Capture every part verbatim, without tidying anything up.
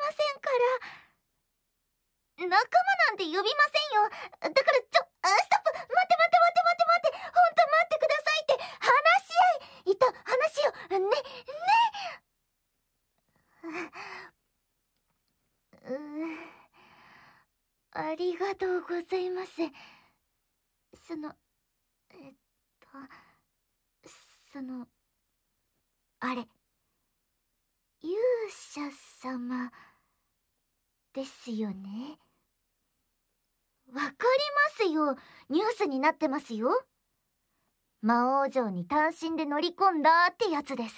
ませんから。仲間なんて呼びませんよ。だからちょ、あ、ストップ、待って待って待って待って待って、ほんと待ってくださいって、話し合い、いた、話を、ね、ね。うー、ありがとうございます。その、えっと、その、あれ、勇者様ですよね。わかりますよ。ニュースになってますよ。魔王城に単身で乗り込んだってやつです。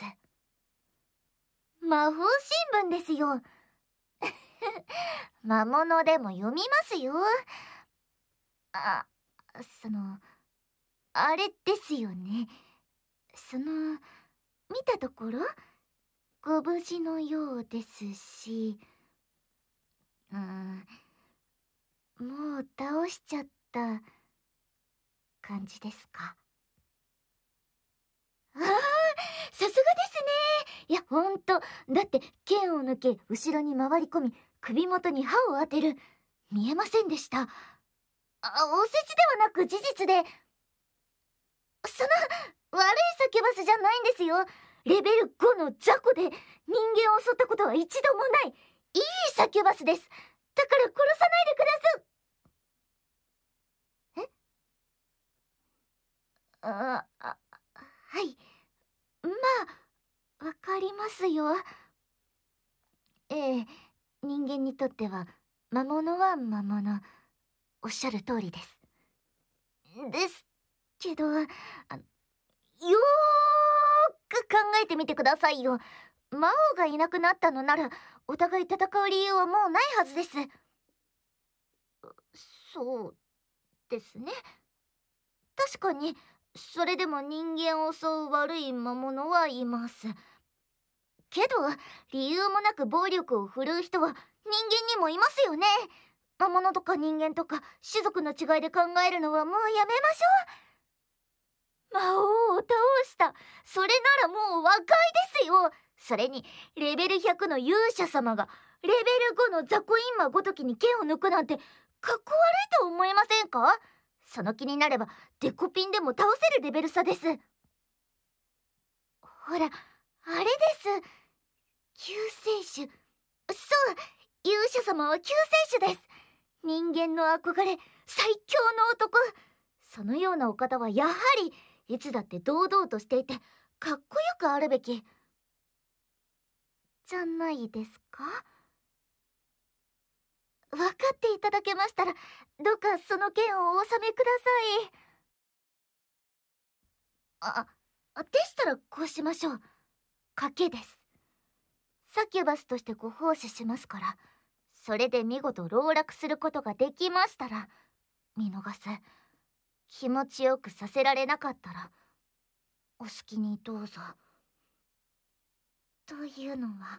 魔法新聞ですよ。魔物でも読みますよ。あ、その、あれですよね。その、見たところ、ご無事のようですし、うーん、もう倒しちゃった感じですか。ああ、さすがですね。いや、ほんと。だって、剣を抜け、後ろに回り込み、首元に刃を当てる。見えませんでした。あ、お世辞ではなく事実で。その、悪いサキュバスじゃないんですよ。レベルごの雑魚で、人間を襲ったことは一度もない。いいサキュバスです。だから殺さないでください。え？あ、あ、はい。まあ、わかりますよ。ええ、人間にとっては、魔物は魔物。おっしゃる通りです。ですけど、あ、よーく考えてみてくださいよ。魔王がいなくなったのなら、お互い戦う理由はもうないはずです。そうですね。確かに、それでも人間を襲う悪い魔物はいます。けど、理由もなく暴力を振るう人は人間にもいますよね。魔物とか人間とか種族の違いで考えるのはもうやめましょう。魔王を倒した。それならもう和解ですよ。それに、レベルひゃくの勇者様が、レベルごの雑魚インマごときに剣を抜くなんて、かっこ悪いと思いませんか？その気になれば、デコピンでも倒せるレベル差です。ほら、あれです。救世主。そう、勇者様は救世主です。人間の憧れ、最強の男。そのようなお方はやはり、いつだって堂々としていて、かっこよくあるべき。じゃないですか？分かっていただけましたら、どうかその件をお納めください。あ、でしたらこうしましょう。賭けです。サキュバスとしてご奉仕しますから、それで見事籠絡することができましたら、見逃す。気持ちよくさせられなかったら、お好きにどうぞ。というのは、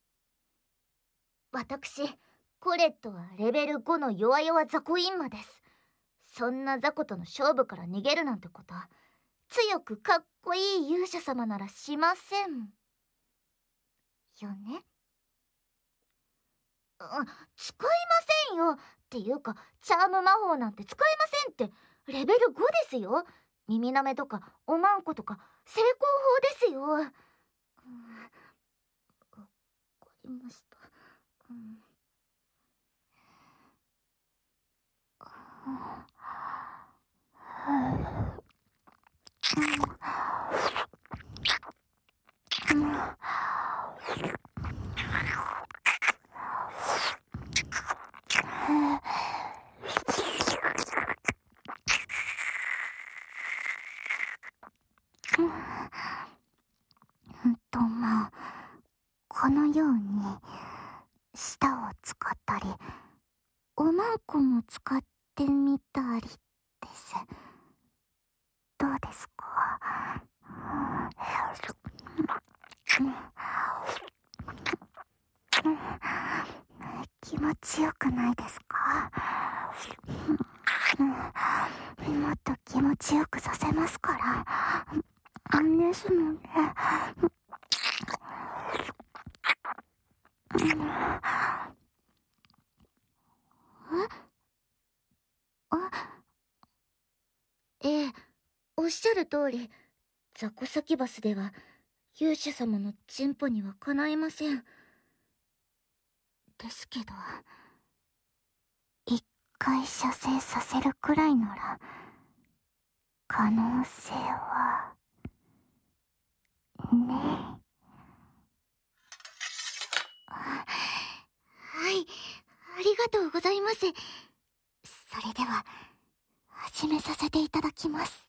私、コレットはレベルごの弱々雑魚インマです。そんな雑魚との勝負から逃げるなんてこと、強くかっこいい勇者様ならしません。よね？あ、使いませんよ。っていうか、チャーム魔法なんて使いませんって。レベルごですよ。耳なめとか、おまんことか、成功法ですよ。うん、わかりました。うん、とまあ、このように舌を使ったりおまんこも使ってみたりです。どうですか？気持ちよくないですか？もっと気持ちよくさせますから。ですので、 っしゃる通り、雑魚サキバスでは勇者様の進歩にはかないません。ですけど、一回射精させるくらいなら可能性はね。はい、ありがとうございます。それでは始めさせていただきます。